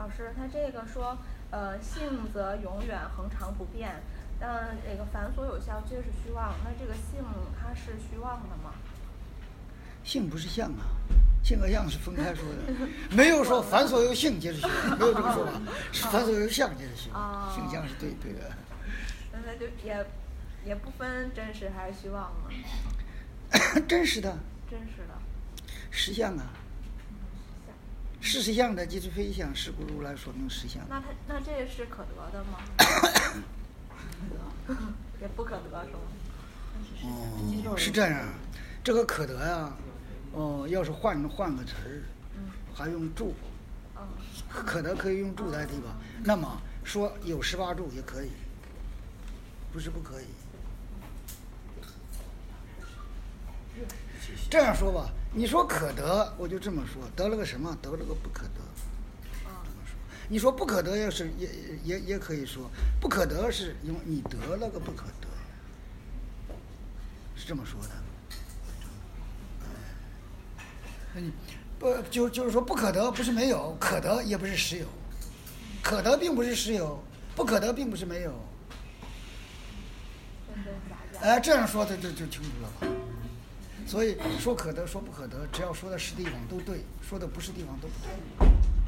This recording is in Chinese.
老师，他这个说，性则永远恒常不变，但这个凡所有相皆是虚妄。那这个性它是虚妄的吗？ 性不是相啊，性和相是分开说的，没有说凡所有性皆是虚妄，没有这个说法，是凡所有相皆是虚妄，性相是对的。 那他就也不分真实还是虚妄吗？ 真实的， 真实的， 实相啊。是实相的即是非相，是故如来说明实相。 那这是可得的吗？也不可得是吗？ 是这样，这个可得呀，要是换个词儿，还用助，可得可以用助代替吧？那么说有18助也可以，不是不可以。这样说吧，你说可得，我就这么说，得了个什么？得了个不可得。你说不可得，要是也可以说，不可得是因为你得了个不可得，是这么说的。就是说不可得不是没有，可得也不是实有，可得并不是实有，不可得并不是没有。这样说的就清楚了吧？所以说可得说不可得，只要说的是地方都对，说的不是地方都不对。